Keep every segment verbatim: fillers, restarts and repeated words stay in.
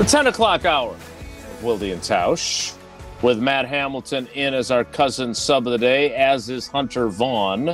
ten o'clock hour, Wilde and Tausch, with Matt Hamilton in as our cousin sub of the day, as is Hunter Vaughn.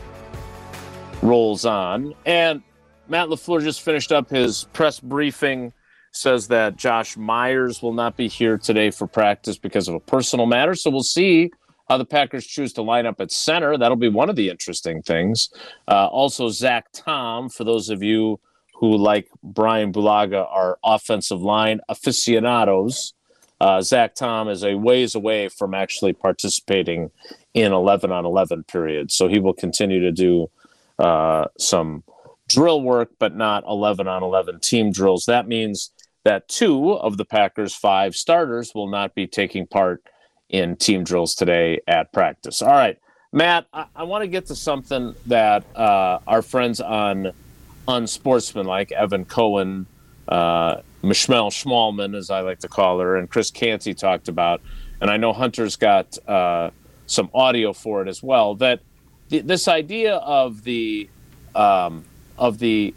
Rolls on. And Matt LaFleur just finished up his press briefing, says that Josh Myers will not be here today for practice because of a personal matter. So we'll see how the Packers choose to line up at center. That'll be one of the interesting things. Uh, also, Zach Tom, for those of you who, like Brian Bulaga, are offensive line aficionados. Uh, Zach Tom is a ways away from actually participating in eleven on eleven periods. So he will continue to do uh, some drill work, but not eleven on eleven team drills. That means that two of the Packers' five starters will not be taking part in team drills today at practice. All right, Matt, I, I want to get to something that uh, our friends on Unsportsmanlike, Evan Cohen, uh, Michelle Schmalman, as I like to call her, and Chris Canty talked about, and I know Hunter's got uh, some audio for it as well, that th- this idea of the um, of the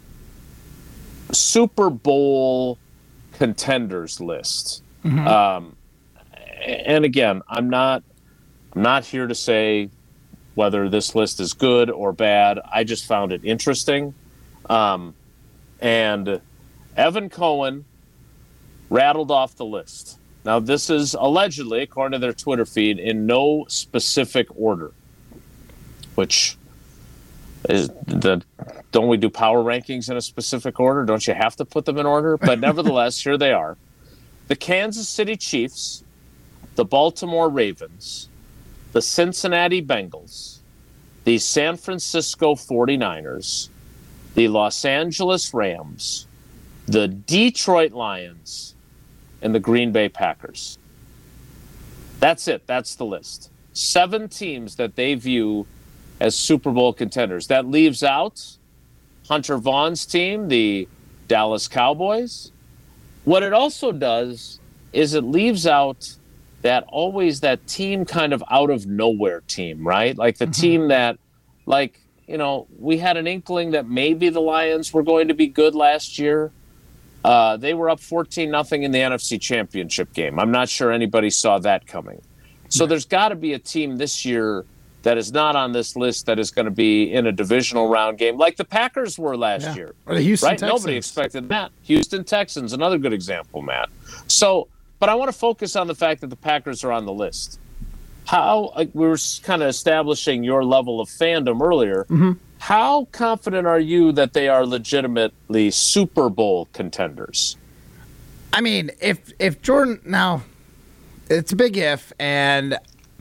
Super Bowl contenders list. Mm-hmm. Um, and again, I'm not I'm not here to say whether this list is good or bad. I just found it interesting. Um, and Evan Cohen rattled off the list. Now, this is allegedly, according to their Twitter feed, in no specific order, which is the, don't we do power rankings in a specific order? Don't you have to put them in order? But nevertheless, here they are. The Kansas City Chiefs, the Baltimore Ravens, the Cincinnati Bengals, the San Francisco forty-niners, the Los Angeles Rams, the Detroit Lions, and the Green Bay Packers. That's it. That's the list. Seven teams that they view as Super Bowl contenders. That leaves out Hunter Vaughn's team, the Dallas Cowboys. What it also does is it leaves out that always that team kind of out of nowhere team, right? Like the mm-hmm. team that, like, you know, we had an inkling that maybe the Lions were going to be good last year. Uh, they were up fourteen nothing in the N F C Championship game. I'm not sure anybody saw that coming. So there's got to be a team this year that is not on this list that is going to be in a divisional round game like the Packers were last yeah. year. Or the Houston right? Texans. Nobody expected that. Houston Texans, another good example, Matt. So, but I want to focus on the fact that the Packers are on the list. How, like we were kind of establishing your level of fandom earlier. Mm-hmm. How confident are you that they are legitimately Super Bowl contenders? I mean, if if Jordan, now, it's a big if, and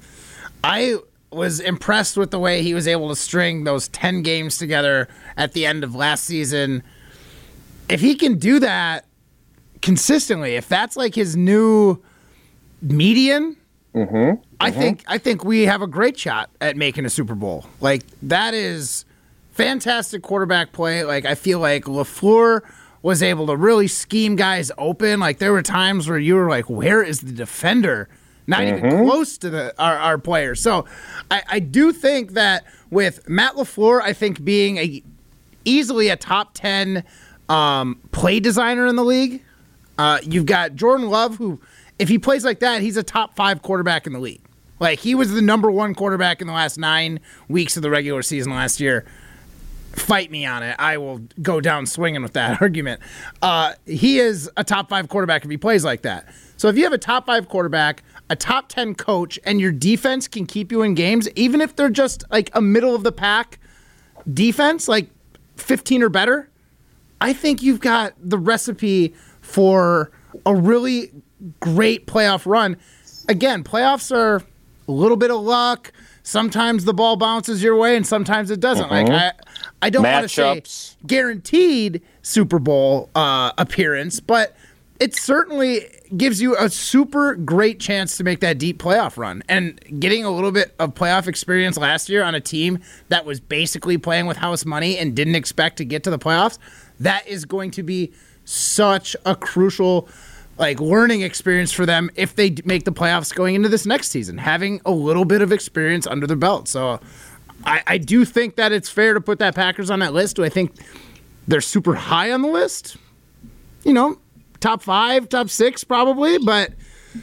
I was impressed with the way he was able to string those ten games together at the end of last season. If he can do that consistently, if that's like his new median, mm-hmm, mm-hmm. I think I think we have a great shot at making a Super Bowl. Like, that is fantastic quarterback play. Like, I feel like LaFleur was able to really scheme guys open. Like, there were times where you were like, where is the defender? Not mm-hmm. even close to the our, our players. So I, I do think that with Matt LaFleur, I think being a easily a top ten um, play designer in the league, uh, you've got Jordan Love, who, if he plays like that, he's a top five quarterback in the league. Like, he was the number one quarterback in the last nine weeks of the regular season last year. Fight me on it. I will go down swinging with that argument. Uh, he is a top five quarterback if he plays like that. So if you have a top five quarterback, a top ten coach, and your defense can keep you in games, even if they're just like a middle of the pack defense, like fifteen or better, I think you've got the recipe for a really great playoff run. Again, playoffs are a little bit of luck. Sometimes the ball bounces your way and sometimes it doesn't. Uh-huh. Like I, I don't want to say guaranteed Super Bowl uh, appearance, but it certainly gives you a super great chance to make that deep playoff run. And getting a little bit of playoff experience last year on a team that was basically playing with house money and didn't expect to get to the playoffs, that is going to be such a crucial like learning experience for them if they make the playoffs going into this next season, having a little bit of experience under their belt. So I, I do think that it's fair to put that Packers on that list. Do I think they're super high on the list? You know, top five, top six probably, but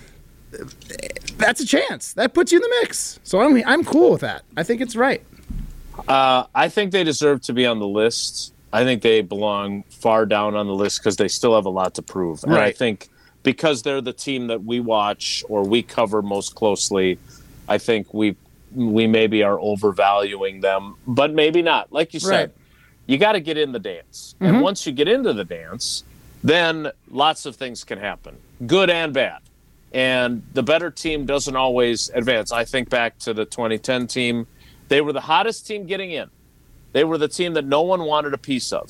that's a chance. That puts you in the mix. So I'm I'm cool with that. I think it's right. Uh, I think they deserve to be on the list. I think they belong far down on the list because they still have a lot to prove. And right. I think because they're the team that we watch or we cover most closely, I think we we maybe are overvaluing them, but maybe not. Like you said, right. you got to get in the dance. Mm-hmm. And once you get into the dance, then lots of things can happen, good and bad. And the better team doesn't always advance. I think back to the twenty ten team. They were the hottest team getting in. They were the team that no one wanted a piece of.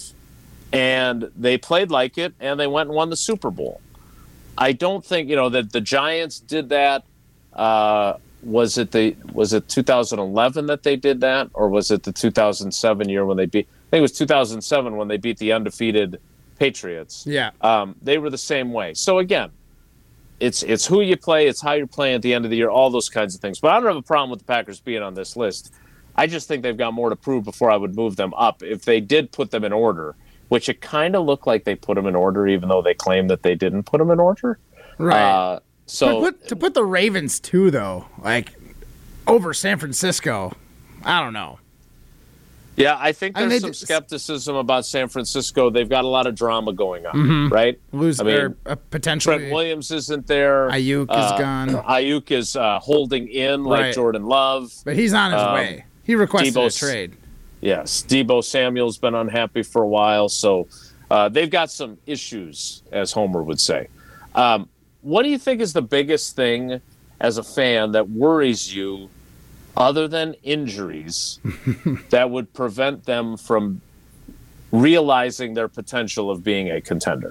And they played like it, and they went and won the Super Bowl. I don't think, you know, that the Giants did that. Uh, was it the was it two thousand eleven that they did that? Or was it the two thousand seven year when they beat – I think it was two thousand seven when they beat the undefeated Patriots. Yeah. Um, they were the same way. So, again, It's it's who you play, it's how you're playing at the end of the year, all those kinds of things. But I don't have a problem with the Packers being on this list. I just think they've got more to prove before I would move them up. If they did put them in order, which it kind of looked like they put them in order, even though they claim that they didn't put them in order. Right. Uh, so to put, to put the Ravens too, though, like over San Francisco, I don't know. Yeah, I think there's I mean, some just, skepticism about San Francisco. They've got a lot of drama going on, mm-hmm. right? Lose, I mean, or, uh, potentially. Trent Williams isn't there. Ayuk uh, is gone. Ayuk is uh, holding in like right. Jordan Love. But he's on his um, way. He requested Debo's, a trade. Yes, Debo Samuel's been unhappy for a while, so uh, they've got some issues, as Homer would say. Um, what do you think is the biggest thing as a fan that worries you other than injuries that would prevent them from realizing their potential of being a contender?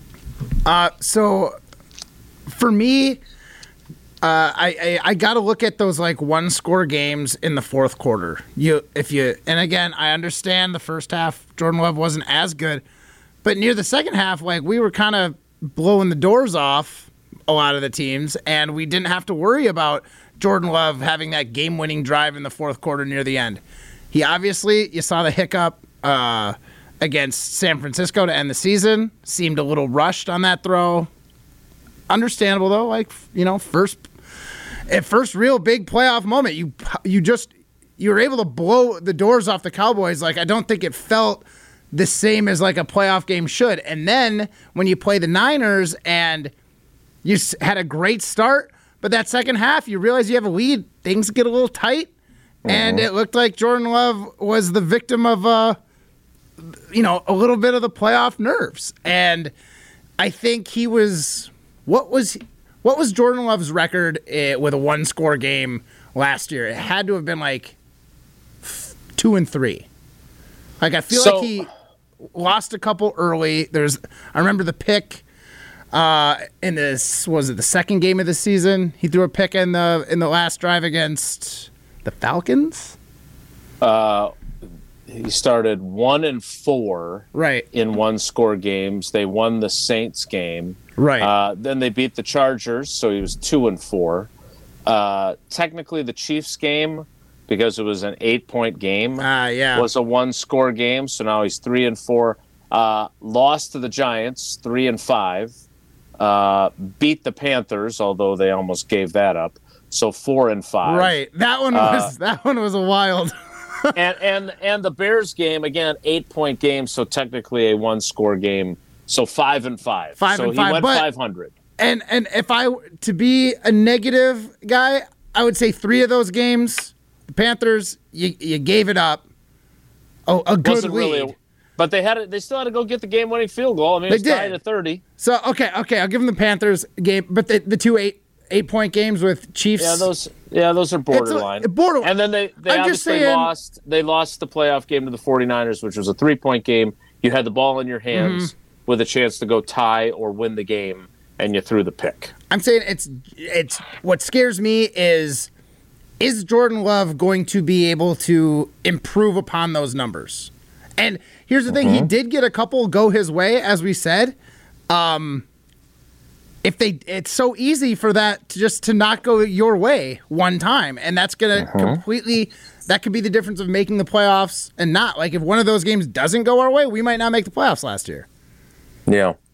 Uh, so for me, uh, I, I, I got to look at those like one score games in the fourth quarter. You, if you, and again, I understand the first half, Jordan Love wasn't as good, but near the second half, like we were kind of blowing the doors off a lot of the teams, and we didn't have to worry about Jordan Love having that game-winning drive in the fourth quarter near the end. He obviously, you saw the hiccup uh, against San Francisco to end the season. Seemed a little rushed on that throw. Understandable though, like you know, first, at first real big playoff moment, you you just you were able to blow the doors off the Cowboys. Like I don't think it felt the same as like a playoff game should. And then when you play the Niners and you had a great start. But that second half, you realize you have a lead. Things get a little tight, mm-hmm. and it looked like Jordan Love was the victim of, uh, you know, a little bit of the playoff nerves. And I think he was what was what was Jordan Love's record uh, with a one-score game last year? It had to have been like two and three. Like I feel so, like he lost a couple early. There's I remember the pick. Uh, in this was it the second game of the season? He threw a pick in the in the last drive against the Falcons. Uh, he started one and four, right, in one score games. They won the Saints game, right. Uh, then they beat the Chargers, so he was two and four. Uh, technically, the Chiefs game, because it was an eight-point game, uh, yeah. was a one-score game. So now he's three and four. Uh, lost to the Giants, three and five. Uh, beat the Panthers, although they almost gave that up. So four and five. Right. That one was uh, that one was a wild. and and and the Bears game again, eight point game, so technically a one score game. So five and five. Five so and he five. went but, five hundred. And and if I to be a negative guy, I would say three of those games, the Panthers, you you gave it up. Oh, a good Wasn't lead. Really a, But they had to, they still had to go get the game-winning field goal. I mean, they it's did. tied at thirty. So okay, okay, I'll give them the Panthers game, but the, the two eight eight point games with Chiefs. Yeah, those yeah those are borderline. A, borderline. And then they they I'm obviously saying, lost. They lost the playoff game to the 49ers, which was a three-point game. You had the ball in your hands mm-hmm. with a chance to go tie or win the game, and you threw the pick. I'm saying it's it's what scares me is is Jordan Love going to be able to improve upon those numbers? And here's the thing, mm-hmm. he did get a couple go his way, as we said. Um, if they, it's so easy for that to just to not go your way one time, and that's gonna mm-hmm. completely. That could be the difference of making the playoffs and not. Like if one of those games doesn't go our way, we might not make the playoffs last year. Yeah.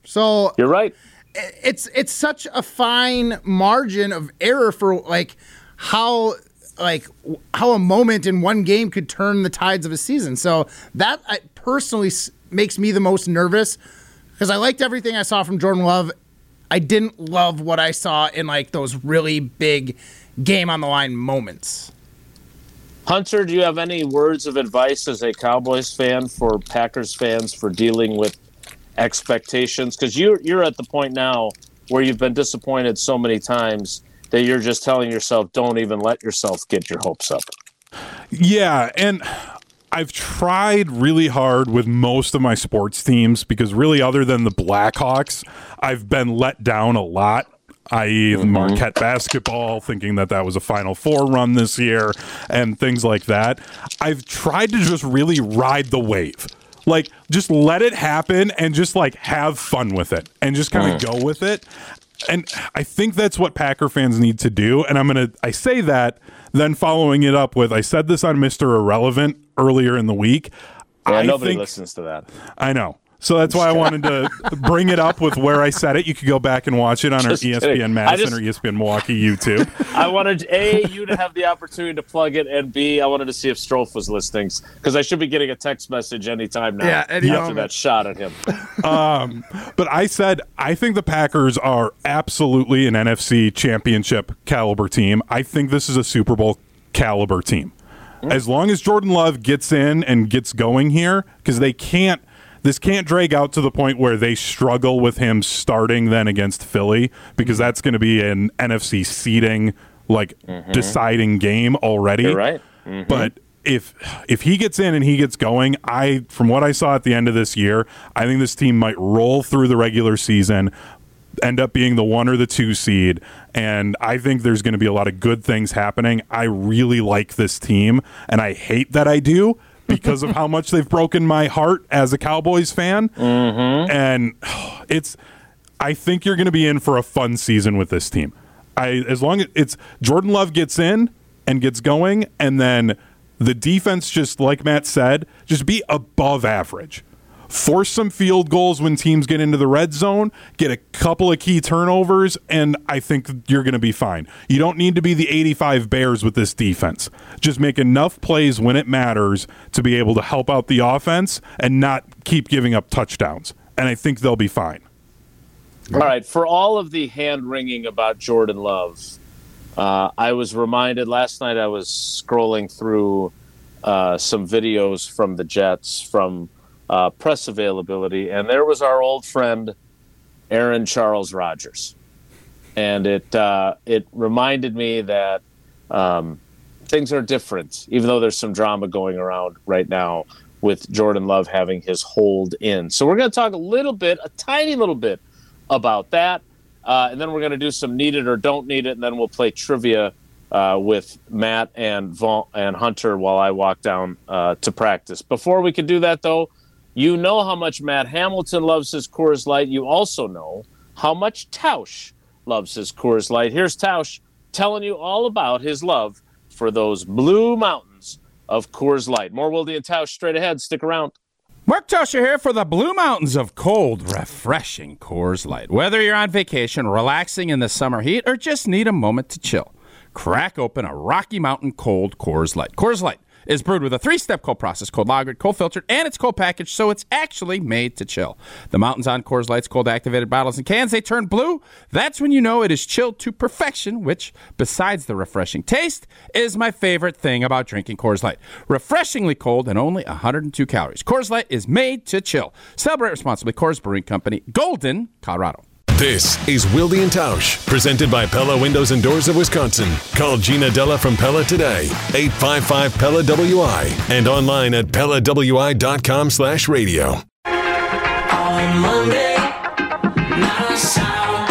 So you're right. It's it's such a fine margin of error for like how like how a moment in one game could turn the tides of a season. So that I, personally makes me the most nervous because I liked everything I saw from Jordan Love. I didn't love what I saw in like those really big game on the line moments. Hunter, do you have any words of advice as a Cowboys fan for Packers fans for dealing with expectations? Because you're, you're at the point now where you've been disappointed so many times that you're just telling yourself, don't even let yourself get your hopes up. Yeah, and I've tried really hard with most of my sports teams because really other than the Blackhawks, I've been let down a lot. that is. Mm-hmm. Marquette basketball, thinking that that was a Final Four run this year and things like that. I've tried to just really ride the wave. Like, just let it happen and just, like, have fun with it and just kind of mm. go with it. And I think that's what Packer fans need to do. And I'm going to, I say that, then following it up with, I said this on Mister Irrelevant earlier in the week. Yeah, I nobody think, listens to that. I know. So that's why I wanted to bring it up with where I said it. You could go back and watch it on just our E S P N kidding. Madison just, or E S P N Milwaukee YouTube. I wanted, A, you to have the opportunity to plug it, and B, I wanted to see if Strofe was listening, because I should be getting a text message anytime now yeah, any after moment. that shot at him. um, but I said, I think the Packers are absolutely an N F C championship caliber team. I think this is a Super Bowl caliber team. Mm. As long as Jordan Love gets in and gets going here, because they can't, this can't drag out to the point where they struggle with him starting then against Philly, because that's going to be an N F C seeding, like mm-hmm. deciding game already. You're right. Mm-hmm. But if if he gets in and he gets going, I from what I saw at the end of this year, I think this team might roll through the regular season, end up being the one or the two seed, and I think there's going to be a lot of good things happening. I really like this team, and I hate that I do, because of how much they've broken my heart as a Cowboys fan. Mm-hmm. And it's, I think you're going to be in for a fun season with this team. I, as long as it's Jordan Love gets in and gets going, and then the defense, just like Matt said, just be above average. Force some field goals when teams get into the red zone, get a couple of key turnovers, and I think you're going to be fine. You don't need to be the eighty-five Bears with this defense. Just make enough plays when it matters to be able to help out the offense and not keep giving up touchdowns. And I think they'll be fine. All right, for all of the hand-wringing about Jordan Love, uh, I was reminded last night I was scrolling through uh, some videos from the Jets from Uh, press availability, and there was our old friend Aaron Charles Rodgers, and it uh, it reminded me that um, things are different, even though there's some drama going around right now with Jordan Love having his hold in. So we're going to talk a little bit, a tiny little bit, about that, uh, and then we're going to do some need it or don't need it, and then we'll play trivia uh, with Matt and Vaughn and Hunter while I walk down uh, to practice. Before we can do that, though, you know how much Matt Hamilton loves his Coors Light. You also know how much Tausch loves his Coors Light. Here's Tausch telling you all about his love for those blue mountains of Coors Light. More Wilde and Tausch straight ahead. Stick around. Mark Tauscher here for the Blue Mountains of cold, refreshing Coors Light. Whether you're on vacation, relaxing in the summer heat, or just need a moment to chill, crack open a Rocky Mountain cold Coors Light. Coors Light is brewed with a three-step cold process, cold lagered, cold filtered, and it's cold packaged, so it's actually made to chill. The mountains on Coors Light's cold-activated bottles and cans, they turn blue. That's when you know it is chilled to perfection, which, besides the refreshing taste, is my favorite thing about drinking Coors Light. Refreshingly cold and only one hundred two calories. Coors Light is made to chill. Celebrate responsibly. Coors Brewing Company, Golden, Colorado. This is Wilde and Tausch, presented by Pella Windows and Doors of Wisconsin. Call Gina Della from Pella today, eight five five Pella W I, and online at Pella W I dot com slash radio. On Monday, not a sound.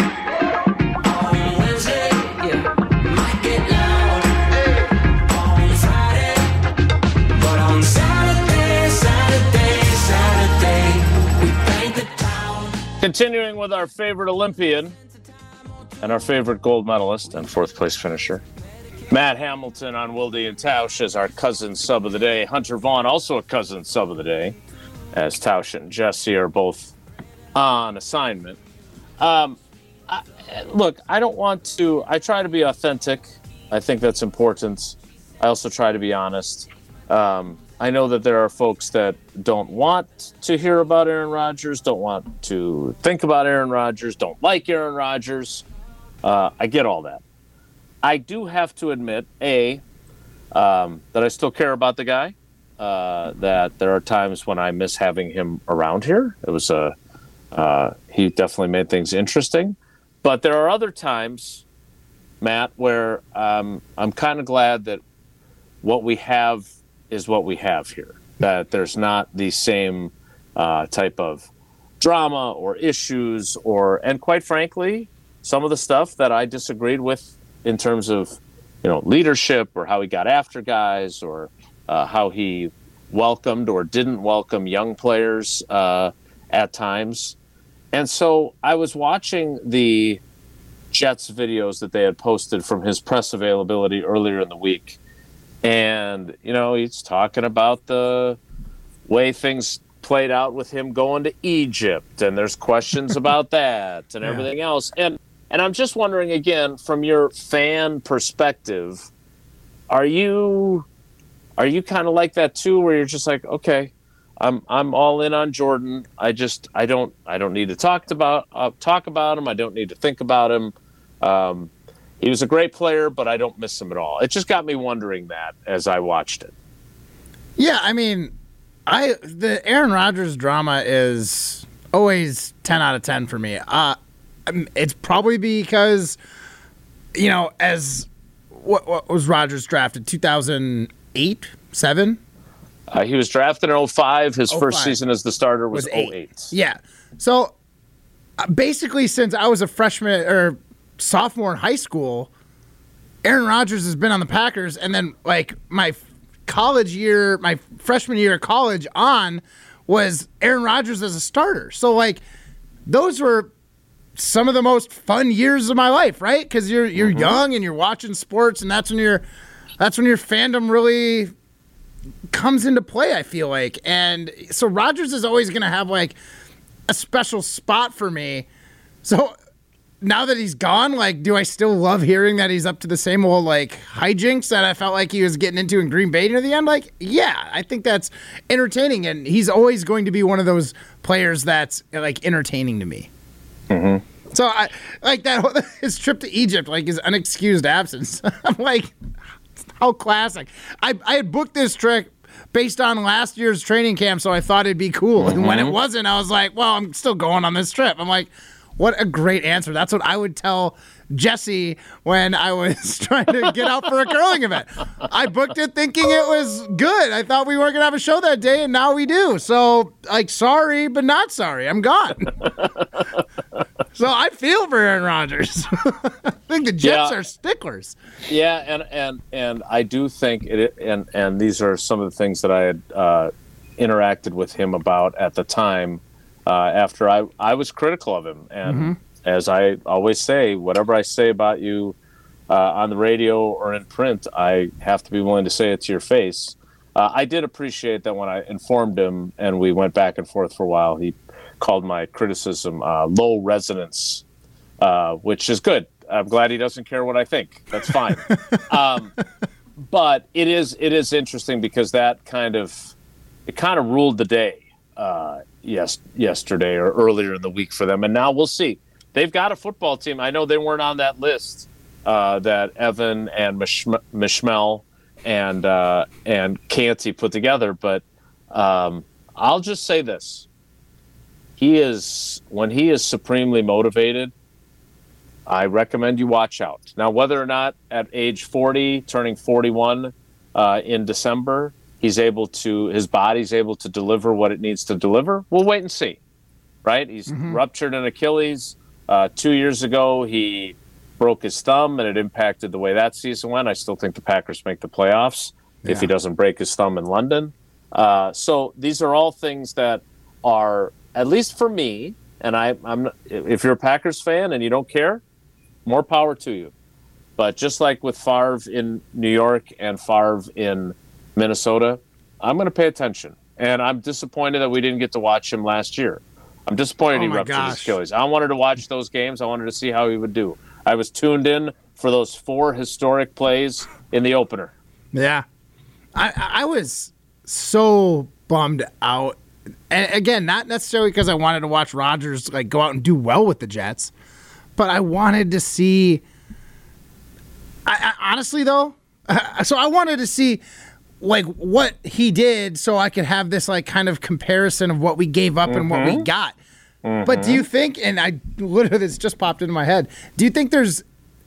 On Wednesday, yeah, might get loud. On Friday, but on Saturday, Saturday, Saturday, we paint the town. Continuing with our favorite Olympian and our favorite gold medalist and fourth place finisher, Matt Hamilton on Wilde and Tausch as our cousin sub of the day. Hunter Vaughn, also a cousin sub of the day, as Tausch and Jesse are both on assignment. Um, I, look, I don't want to. I try to be authentic. I think that's important. I also try to be honest. Um, I know that there are folks that don't want to hear about Aaron Rodgers, don't want to think about Aaron Rodgers, don't like Aaron Rodgers. Uh, I get all that. I do have to admit, A, um, that I still care about the guy, uh, that there are times when I miss having him around here. It was a, uh, he definitely made things interesting. But there are other times, Matt, where um, I'm kind of glad that what we have is what we have here, that there's not the same uh, type of drama or issues or, and quite frankly, some of the stuff that I disagreed with in terms of, you know, leadership or how he got after guys or uh, how he welcomed or didn't welcome young players uh, at times. And so I was watching the Jets videos that they had posted from his press availability earlier in the week. And, you know, he's talking about the way things played out with him going to Egypt, and there's questions about that and everything yeah. else. And and I'm just wondering, again, from your fan perspective, are you are you kind of like that too, where you're just like, okay, I'm I'm all in on Jordan. I just I don't I don't need to talk about uh, talk about him. I don't need to think about him. Um, He was a great player, but I don't miss him at all. It just got me wondering that as I watched it. Yeah, I mean, I the Aaron Rodgers drama is always ten out of ten for me. Uh, it's probably because, you know, as what, what was Rodgers drafted? two thousand eight, seven? Uh, he was drafted in oh five. His oh five. First season as the starter was, was oh eight. Yeah. So uh, basically, since I was a freshman or sophomore in high school, Aaron Rodgers has been on the Packers, and then like my college year, my freshman year of college on was Aaron Rodgers as a starter. So like those were some of the most fun years of my life, right? Because you're you're mm-hmm. young and you're watching sports, and that's when your that's when your fandom really comes into play, I feel like. And so Rodgers is always going to have like a special spot for me. So now that he's gone, like, do I still love hearing that he's up to the same old, like, hijinks that I felt like he was getting into in Green Bay near the end? Like, yeah, I think that's entertaining, and he's always going to be one of those players that's, like, entertaining to me. Mm-hmm. So, I like that, his trip to Egypt, like, his unexcused absence. I'm like, how classic. I, I had booked this trip based on last year's training camp, so I thought it'd be cool. Mm-hmm. And when it wasn't, I was like, well, I'm still going on this trip. I'm like, what a great answer. That's what I would tell Jesse when I was trying to get out for a curling event. I booked it thinking it was good. I thought we weren't going to have a show that day, and now we do. So, like, sorry, but not sorry. I'm gone. So I feel for Aaron Rodgers. I think the Jets yeah. are sticklers. Yeah, and, and, and I do think, it, and, and these are some of the things that I had uh, interacted with him about at the time. Uh, after I, I was critical of him. And mm-hmm. as I always say, whatever I say about you uh, on the radio or in print, I have to be willing to say it to your face. Uh, I did appreciate that when I informed him and we went back and forth for a while, he called my criticism uh, low resonance, uh, which is good. I'm glad he doesn't care what I think. That's fine. um, but it is it is interesting because that kind of, it kind of ruled the day. Uh, yes, yesterday or earlier in the week for them, and now we'll see. They've got a football team. I know they weren't on that list uh, that Evan and Mishmel and uh, and Canty put together, but um, I'll just say this: he is when he is supremely motivated. I recommend you watch out. Now, whether or not at age forty, turning forty-one uh, in December, he's able to, his body's able to deliver what it needs to deliver, we'll wait and see, right? He's mm-hmm. ruptured an Achilles. Uh, two years ago, he broke his thumb, and it impacted the way that season went. I still think the Packers make the playoffs yeah. if he doesn't break his thumb in London. Uh, so these are all things that are, at least for me, and I, I'm, if you're a Packers fan and you don't care, more power to you. But just like with Favre in New York and Favre in Minnesota, I'm going to pay attention. And I'm disappointed that we didn't get to watch him last year. I'm disappointed Oh he my ruptured his gosh. Achilles. I wanted to watch those games. I wanted to see how he would do. I was tuned in for those four historic plays in the opener. Yeah. I, I was so bummed out. And again, not necessarily because I wanted to watch Rodgers like go out and do well with the Jets, but I wanted to see. I, I honestly though, so I wanted to see like what he did, so I could have this like kind of comparison of what we gave up and what we got. But do you think? And I literally this just popped into my head. Do you think there's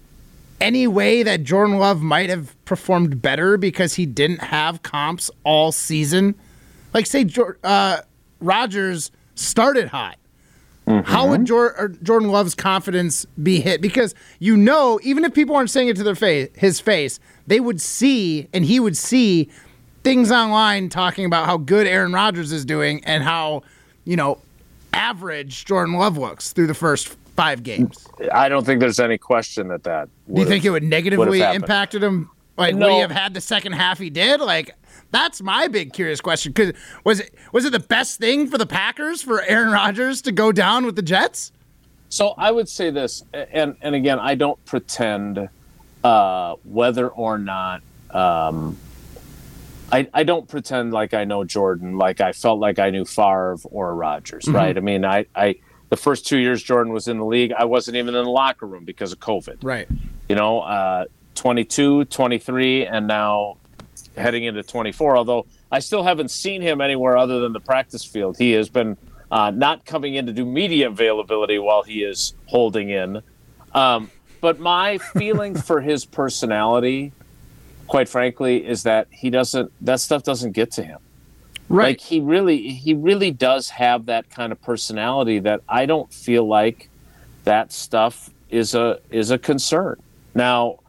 any way that Jordan Love might have performed better because he didn't have comps all season? Like, say, Jor- uh, Rodgers started hot. How would Jor- or Jordan Love's confidence be hit? Because you know, even if people aren't saying it to their face, his face, they would see, and he would see things online talking about how good Aaron Rodgers is doing and how, you know, average Jordan Love looks through the first five games. I don't think there's any question that that. Do you think it would negatively happened. impacted him? Like, would No. he have had the second half he did? Like, that's my big curious question. Because was it was it the best thing for the Packers for Aaron Rodgers to go down with the Jets? So I would say this, and and again, I don't pretend uh, whether or not. Um, I, I don't pretend like I know Jordan, like I felt like I knew Favre or Rodgers, right? I mean, I, I the first two years Jordan was in the league, I wasn't even in the locker room because of COVID. Right. You know, uh, twenty-two, twenty-three, and now heading into twenty-four, although I still haven't seen him anywhere other than the practice field. He has been uh, not coming in to do media availability while he is holding in. Um, but my feeling for his personality, quite frankly, is that he doesn't, that stuff doesn't get to him. Right. Like he really, he really does have that kind of personality that I don't feel like that stuff is a, is a concern. Now,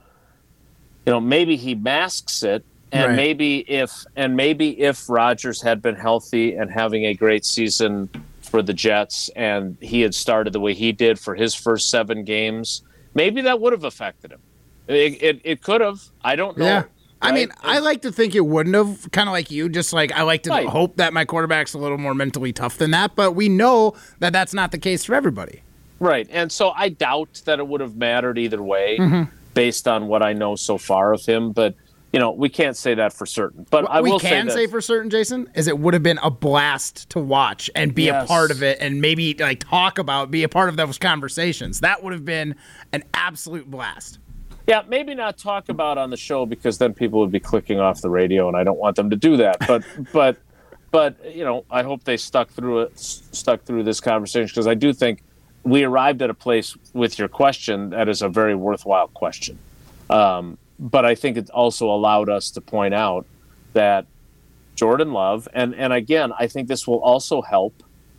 you know, maybe he masks it, and Right. maybe if, and maybe if Rodgers had been healthy and having a great season for the Jets, and he had started the way he did for his first seven games, maybe that would have affected him. It, it, it could have. I don't know. Yeah. I right? mean, I like to think it wouldn't have, kind of like you, just like I like to Right. hope that my quarterback's a little more mentally tough than that, but we know that that's not the case for everybody. Right. And so I doubt that it would have mattered either way Mm-hmm. based on what I know so far of him. But, you know, we can't say that for certain. But What I we will can say, say this. for certain, Jason, is it would have been a blast to watch and be a Yes. part of it and maybe like talk about, be a part of those conversations. That would have been an absolute blast. Yeah, maybe not talk about on the show because then people would be clicking off the radio, and I don't want them to do that. But, but, but you know, I hope they stuck through it, stuck through this conversation, because I do think we arrived at a place with your question that is a very worthwhile question. Um, but I think it also allowed us to point out that Jordan Love, and and again, I think this will also help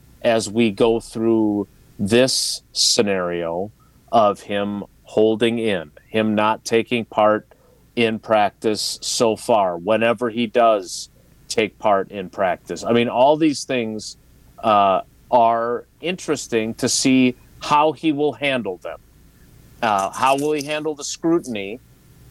as we go through this scenario of him holding in, him not taking part in practice so far, whenever he does take part in practice. I mean, all these things uh, are interesting to see how he will handle them. Uh, how will he handle the scrutiny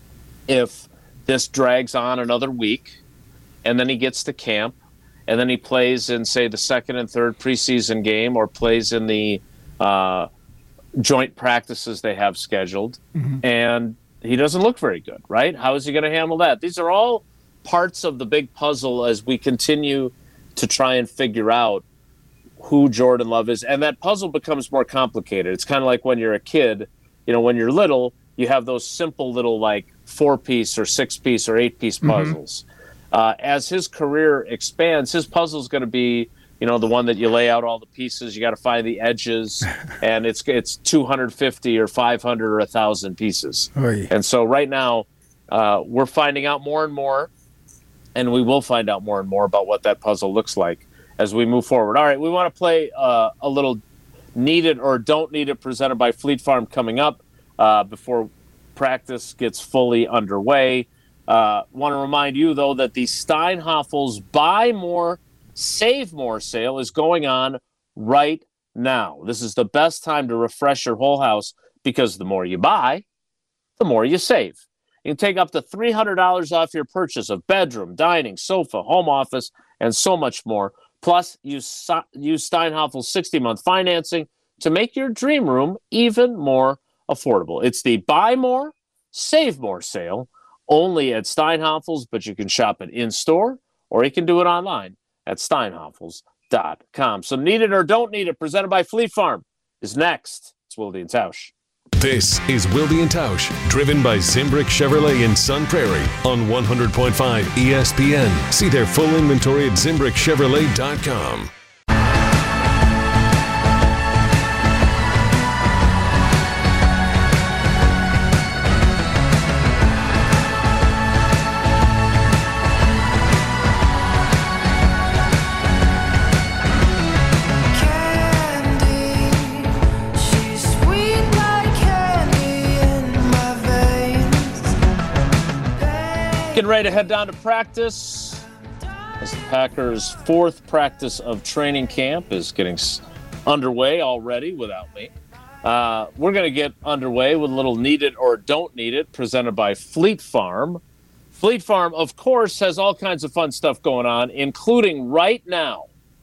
if this drags on another week, and then he gets to camp, and then he plays in, say, the second and third preseason game, or plays in the uh, joint practices they have scheduled, and he doesn't look very good, right? How is he going to handle that? These are all parts of the big puzzle as we continue to try and figure out who Jordan Love is. And that puzzle becomes more complicated. It's kind of like when you're a kid, you know, when you're little, you have those simple little like four-piece or six-piece or eight-piece puzzles. Uh, as his career expands, his puzzle is going to be, you know, the one that you lay out all the pieces. You got to find the edges, and it's it's two hundred fifty or five hundred or one thousand pieces. Oy. And so right now, uh, we're finding out more and more, and we will find out more and more about what that puzzle looks like as we move forward. All right, we want to play uh, a little Need It or Don't Need It, presented by Fleet Farm, coming up uh, before practice gets fully underway. Uh, want to remind you, though, that the Steinhafels Buy More, Save More sale is going on right now. This is the best time to refresh your whole house, because the more you buy, the more you save. You can take up to three hundred dollars off your purchase of bedroom, dining, sofa, home office, and so much more. Plus, use, use Steinhaffel's sixty-month financing to make your dream room even more affordable. It's the Buy More, Save More sale only at Steinhaffel's, but you can shop it in-store or you can do it online at steinhaffels dot com. So Need It or Don't Need It, presented by Fleet Farm, is next. It's Wilde and Tausch. This is Wilde and Tausch, driven by Zimbrick Chevrolet in Sun Prairie on one hundred point five E S P N. See their full inventory at zimbrick chevrolet dot com. Getting ready to head down to practice as the Packers' fourth practice of training camp is getting underway already without me. Uh, we're going to get underway with a little Need It or Don't Need It, presented by Fleet Farm. Fleet Farm, of course, has all kinds of fun stuff going on, including right now,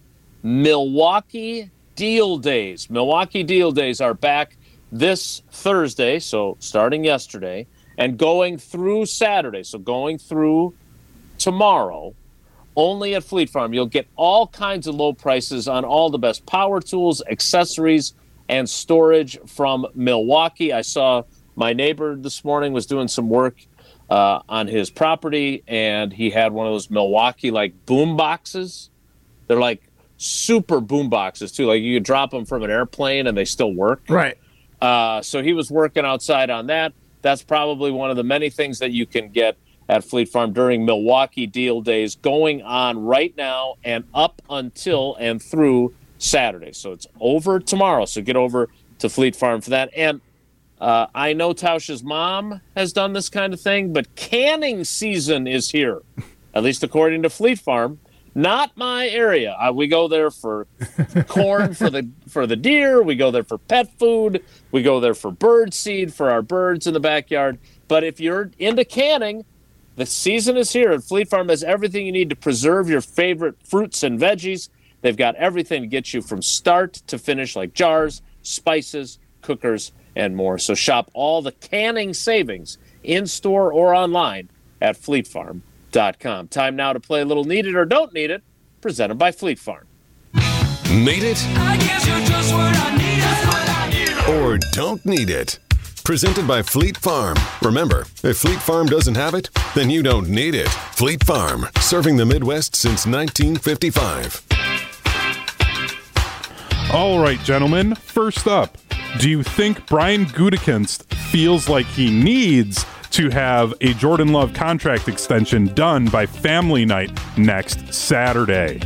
Milwaukee Deal Days. Milwaukee Deal Days are back this Thursday, so starting yesterday, and going through Saturday, so going through tomorrow, only at Fleet Farm. You'll get all kinds of low prices on all the best power tools, accessories, and storage from Milwaukee. I saw my neighbor this morning was doing some work uh, on his property, and he had one of those Milwaukee, like, boom boxes. They're like super boom boxes, too. Like, you could drop them from an airplane, and they still work. Right. Uh, so he was working outside on that. That's probably one of the many things that you can get at Fleet Farm during Milwaukee Deal Days, going on right now and up until and through Saturday. So it's over tomorrow. So get over to Fleet Farm for that. And uh, I know Tausch's mom has done this kind of thing, but canning season is here, at least according to Fleet Farm. Not my area. Uh, we go there for corn for the for the deer. We go there for pet food. We go there for bird seed for our birds in the backyard. But if you're into canning, the season is here. And Fleet Farm has everything you need to preserve your favorite fruits and veggies. They've got everything to get you from start to finish, like jars, spices, cookers, and more. So shop all the canning savings in-store or online at fleet farm dot com. Time now to play a little Need It or Don't Need It, presented by Fleet Farm. Need it I guess you're just what I need. That's what I need. or don't need it? Presented by Fleet Farm. Remember, if Fleet Farm doesn't have it, then you don't need it. Fleet Farm, serving the Midwest since nineteen fifty-five. All right, gentlemen. First up, do you think Brian Gutekunst feels like he needs to have a Jordan Love contract extension done by family night next Saturday?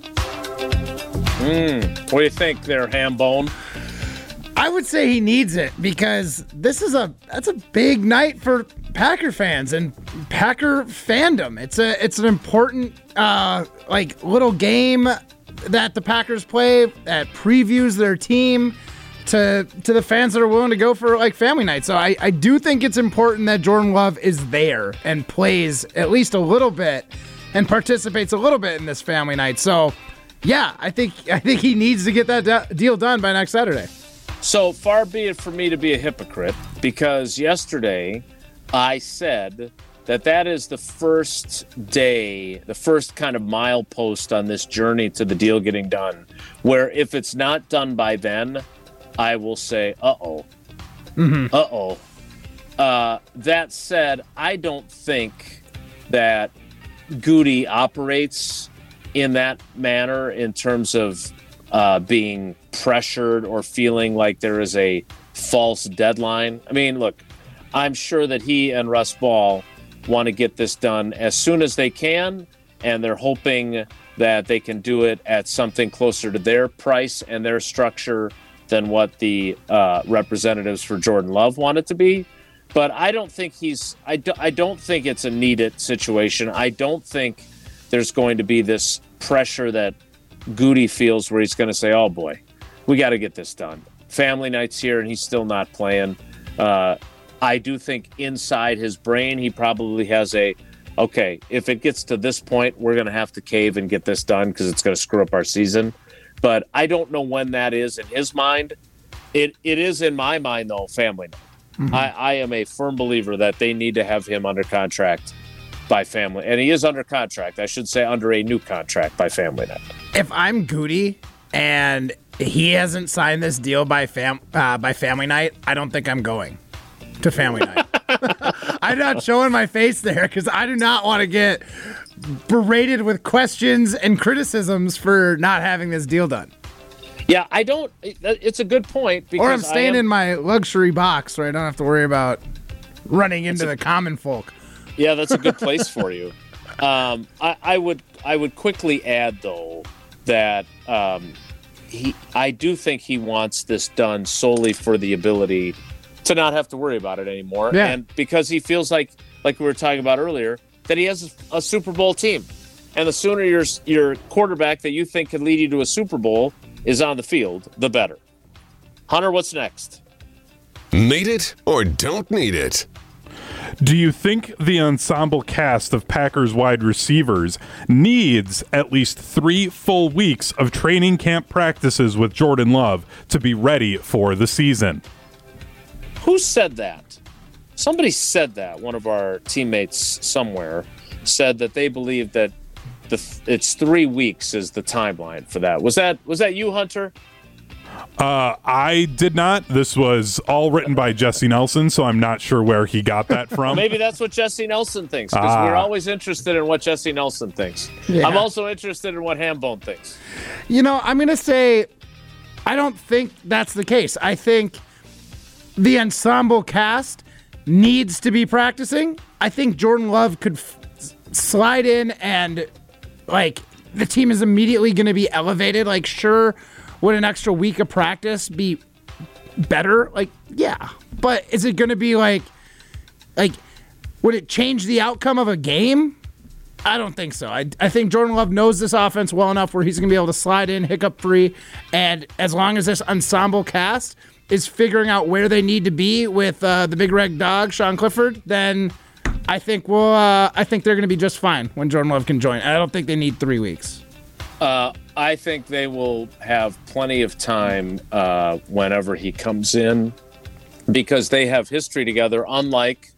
Mm, what do you think there, Hambone? I would say he needs it because this is a that's a big night for Packer fans and Packer fandom. It's a it's an important uh, like little game that the Packers play that previews their team to to the fans that are willing to go for like family night. So I, I do think it's important that Jordan Love is there and plays at least a little bit and participates a little bit in this family night. So yeah, I think I think he needs to get that de- deal done by next Saturday. So far be it for me to be a hypocrite, because yesterday I said that that is the first day, the first kind of milepost on this journey to the deal getting done, where if it's not done by then, I will say, uh-oh, mm-hmm. uh-oh. Uh, that said, I don't think that Goody operates in that manner in terms of uh, being pressured or feeling like there is a false deadline. I mean, look, I'm sure that he and Russ Ball want to get this done as soon as they can, and they're hoping that they can do it at something closer to their price and their structure than what the uh, representatives for Jordan Love want it to be. But I don't think he's I, do, I don't think it's a need it situation. I don't think there's going to be this pressure that Goody feels where he's going to say, oh boy, we got to get this done. Family night's here and he's still not playing. Uh, I do think inside his brain he probably has a okay, if it gets to this point, we're going to have to cave and get this done because it's going to screw up our season. But I don't know when that is in his mind. It It is in my mind, though, family night. Mm-hmm. I, I am a firm believer that they need to have him under contract by family. And he is under contract. I should say under a new contract by family night. If I'm Goody and he hasn't signed this deal by fam uh, by family night, I don't think I'm going to family night. I'm not showing my face there because I do not want to get berated with questions and criticisms for not having this deal done. Yeah, I don't. It's a good point. Because or I'm staying am, in my luxury box where I don't have to worry about running into a, the common folk. Yeah, that's a good place for you. Um, I, I would I would quickly add, though, that um, he I do think he wants this done solely for the ability to not have to worry about it anymore. Yeah. And because he feels like, like we were talking about earlier, that he has a Super Bowl team. And the sooner your your quarterback that you think can lead you to a Super Bowl is on the field, the better. Hunter, what's next? Need it or don't need it? Do you think the ensemble cast of Packers wide receivers needs at least three full weeks of training camp practices with Jordan Love to be ready for the season? Who said that? Somebody said that. One of our teammates somewhere said that they believe that the it's three weeks is the timeline for that. Was that was that you, Hunter? Uh, I did not. This was all written by Jesse Nelson, so I'm not sure where he got that from. Maybe that's what Jesse Nelson thinks, because ah. we're always interested in what Jesse Nelson thinks. Yeah. I'm also interested in what Hambone thinks. You know, I'm going to say I don't think that's the case. I think the ensemble cast needs to be practicing. I think Jordan Love could f- slide in and, like, the team is immediately going to be elevated. Like, sure, would an extra week of practice be better? Like, yeah. But is it going to be like, like, would it change the outcome of a game? I don't think so. I, I think Jordan Love knows this offense well enough where he's going to be able to slide in hiccup free. And as long as this ensemble cast is figuring out where they need to be with uh, the big red dog, Sean Clifford, then I think we'll, uh, I think they're going to be just fine when Jordan Love can join. I don't think they need three weeks. Uh, I think they will have plenty of time uh, whenever he comes in, because they have history together, unlike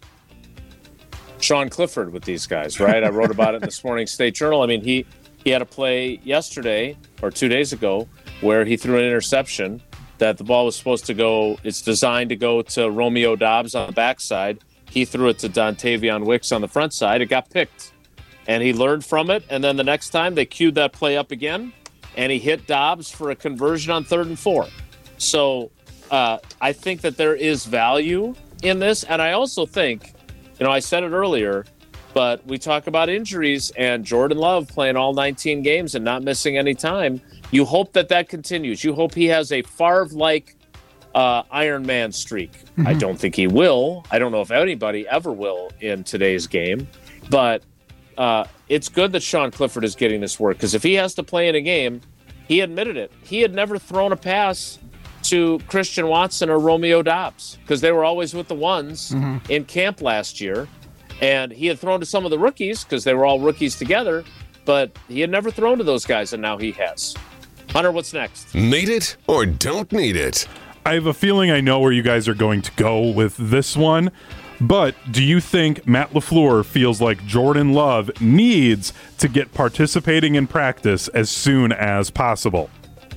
Sean Clifford with these guys, right? I wrote about it in this morning's State Journal. I mean, he, he had a play yesterday or two days ago where he threw an interception that the ball was supposed to go. It's designed to go to Romeo Doubs on the backside. He threw it to Dontavion Wicks on the front side. It got picked. And he learned from it, and then the next time they queued that play up again, and he hit Dobbs for a conversion on third and four. So uh, I think that there is value in this, and I also think, you know, I said it earlier, but we talk about injuries and Jordan Love playing all nineteen games and not missing any time. You hope that that continues. You hope he has a Favre-like uh, Iron Man streak. Mm-hmm. I don't think he will. I don't know if anybody ever will in today's game, but Uh, it's good that Sean Clifford is getting this work, because if he has to play in a game, he admitted it. He had never thrown a pass to Christian Watson or Romeo Doubs because they were always with the ones mm-hmm. in camp last year. And he had thrown to some of the rookies because they were all rookies together, but he had never thrown to those guys, and now he has. Hunter, what's next? Need it or don't need it? I have a feeling I know where you guys are going to go with this one. But do you think Matt LaFleur feels like Jordan Love needs to get participating in practice as soon as possible?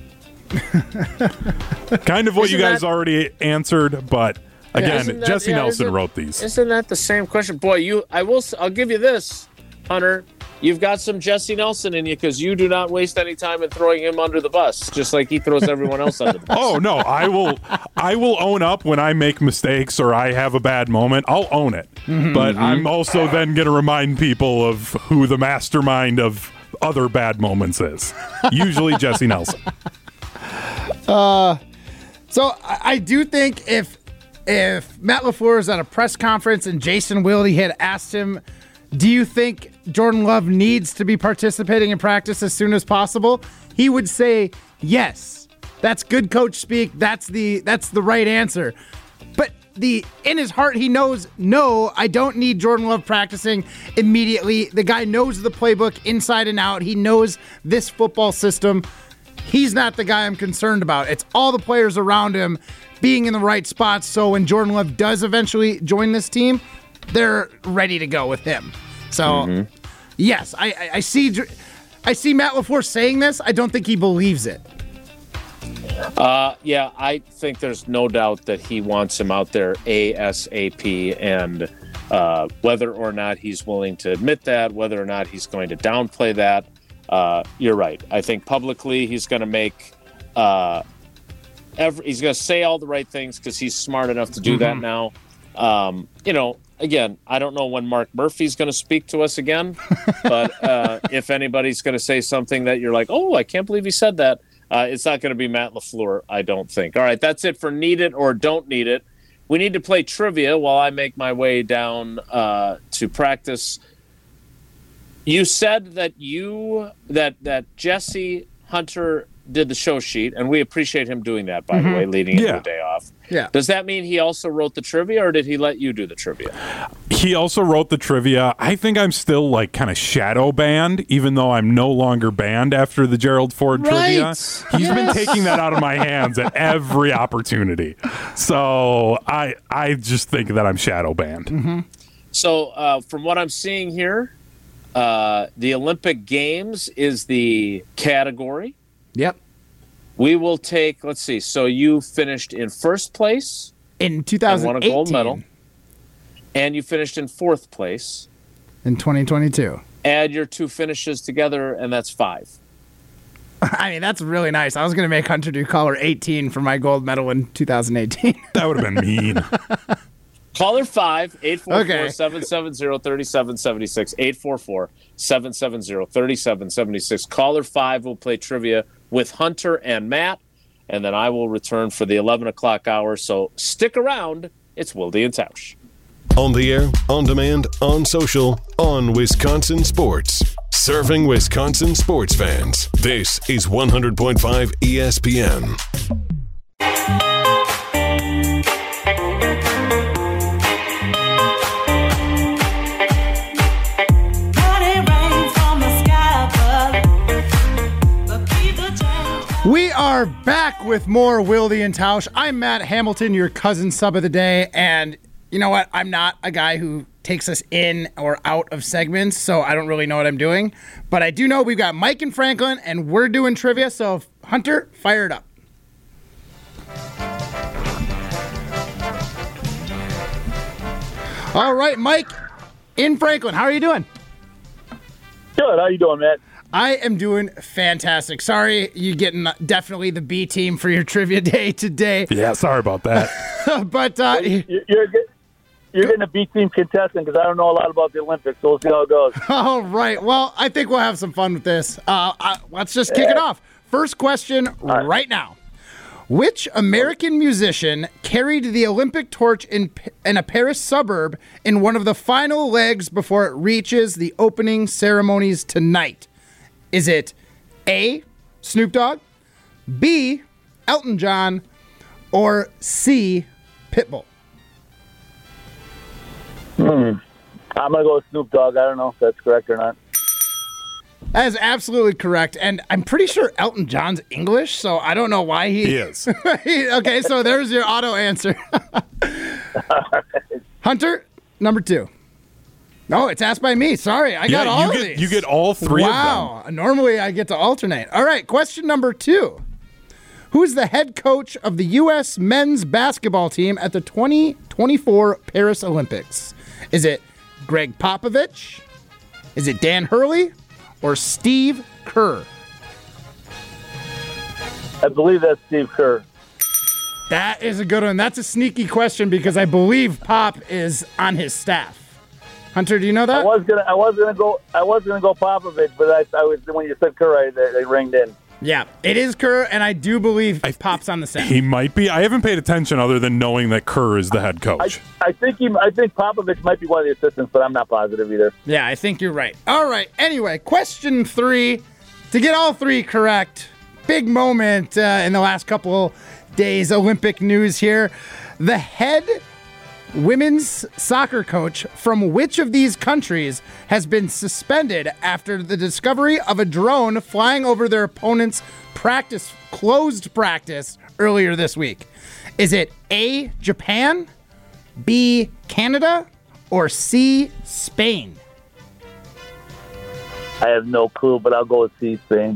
Kind of what isn't you guys that, already answered, but again, that, Jesse yeah, Nelson isn't, wrote these. Isn't that the same question? Boy, you, I will. I'll give you this, Hunter. You've got some Jesse Nelson in you because you do not waste any time in throwing him under the bus, just like he throws everyone else under the bus. Oh no, I will, I will own up when I make mistakes or I have a bad moment. I'll own it, mm-hmm. but I'm also then going to remind people of who the mastermind of other bad moments is. Usually Jesse Nelson. Uh, so I, I do think if if Matt LaFleur is at a press conference and Jason Wilde had asked him, do you think Jordan Love needs to be participating in practice as soon as possible? He would say yes. That's good coach speak. That's the that's the right answer. But the in his heart he knows, no, I don't need Jordan Love practicing immediately. The guy knows the playbook inside and out. He knows this football system. He's not the guy I'm concerned about. It's all the players around him being in the right spots, so when Jordan Love does eventually join this team, they're ready to go with him. So, mm-hmm. yes, I, I, I see I see Matt LaFleur saying this. I don't think he believes it. Uh, yeah, I think there's no doubt that he wants him out there ASAP, and uh, whether or not he's willing to admit that, whether or not he's going to downplay that, uh, you're right. I think publicly he's going to make uh, every, he's going to say all the right things because he's smart enough to do mm-hmm. that now. Um, you know, again, I don't know when Mark Murphy's going to speak to us again, but uh, if anybody's going to say something that you're like, oh, I can't believe he said that, Uh, it's not going to be Matt LaFleur, I don't think. All right, that's it for Need It or Don't Need It. We need to play trivia while I make my way down uh, to practice. You said that you that that Jesse Hunter did the show sheet, and we appreciate him doing that, by mm-hmm. the way, leading yeah. into the day off. Yeah. Does that mean he also wrote the trivia, or did he let you do the trivia? He also wrote the trivia. I think I'm still like kind of shadow banned, even though I'm no longer banned after the Gerald Ford right. trivia. He's yes. been taking that out of my hands at every opportunity. So I I just think that I'm shadow banned. Mm-hmm. So uh, from what I'm seeing here, uh, the Olympic Games is the category. Yep. We will take, let's see, so you finished in first place. In two thousand eighteen. And won a gold medal. And you finished in fourth place. In twenty twenty-two. Add your two finishes together, and that's five. I mean, that's really nice. I was going to make Hunter do caller eighteen for my gold medal in two thousand eighteen. That would have been mean. Caller five, eight four four, seven seven zero, three seven seven six, eight four four, seven seven zero, three seven seven six. Caller five will play trivia with Hunter and Matt, and then I will return for the eleven o'clock hour. So stick around. It's Wilde and Tausch. On the air, on demand, on social, on Wisconsin Sports. Serving Wisconsin sports fans. This is one hundred point five E S P N. We are back with more Wilde and Tausch. I'm Matt Hamilton, your cousin sub of the day, and you know what? I'm not a guy who takes us in or out of segments, so I don't really know what I'm doing. But I do know we've got Mike and Franklin, and we're doing trivia, so Hunter, fire it up. All right, Mike in Franklin, how are you doing? Good. How you doing, Matt? I am doing fantastic. Sorry, you're getting definitely the B team for your trivia day today. Yeah, sorry about that. but uh, you're you're getting a B team contestant because I don't know a lot about the Olympics, so we'll see how it goes. All right. Well, I think we'll have some fun with this. Uh, uh, let's just kick yeah. it off. First question right. right now. Which American musician carried the Olympic torch in, in a Paris suburb in one of the final legs before it reaches the opening ceremonies tonight? Is it A, Snoop Dogg, B, Elton John, or C, Pitbull? Hmm. I'm going to go with Snoop Dogg. I don't know if that's correct or not. That is absolutely correct. And I'm pretty sure Elton John's English, so I don't know why he, he is. Okay, so there's your auto answer. Hunter, number two. No, it's asked by me. Sorry, I got yeah, all you of get, these. You get all three wow. of them. Wow. Normally I get to alternate. All right, question number two. Who is the head coach of the U S men's basketball team at the twenty twenty-four Paris Olympics? Is it Greg Popovich? Is it Dan Hurley? Or Steve Kerr? I believe that's Steve Kerr. That is a good one. That's a sneaky question because I believe Pop is on his staff. Hunter, do you know that? I was gonna, I was gonna go, I was gonna go Popovich, but I, I was when you said Kerr, I, they, they ringed in. Yeah, it is Kerr, and I do believe I, Pop's on the staff. He might be. I haven't paid attention other than knowing that Kerr is the head coach. I, I think he, I think Popovich might be one of the assistants, but I'm not positive either. Yeah, I think you're right. All right. Anyway, question three. To get all three correct, big moment uh, in the last couple days. Olympic news here. The head women's soccer coach from which of these countries has been suspended after the discovery of a drone flying over their opponent's practice, closed practice earlier this week? Is it A, Japan, B, Canada, or C, Spain? I have no clue, but I'll go with C, Spain.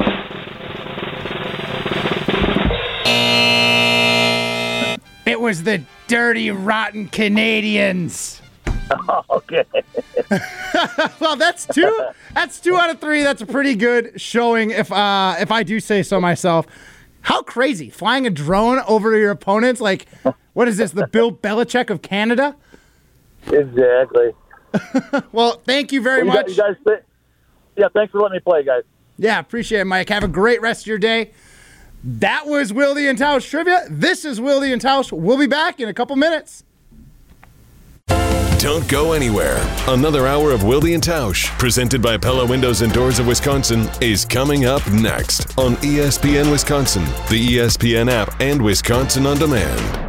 It was the dirty, rotten Canadians. Okay. Well, that's two. That's two out of three. That's a pretty good showing, if uh, if I do say so myself. How crazy! Flying a drone over your opponents, like, what is this? The Bill Belichick of Canada? Exactly. Well, thank you very You much. guys, you guys th- yeah, thanks for letting me play, guys. Yeah, appreciate it, Mike. Have a great rest of your day. That was Wildy and Tausch Trivia. This is Wildy and Tausch. We'll be back in a couple minutes. Don't go anywhere. Another hour of Wildy and Tausch, presented by Pella Windows and Doors of Wisconsin, is coming up next on E S P N Wisconsin, the E S P N app, and Wisconsin On Demand.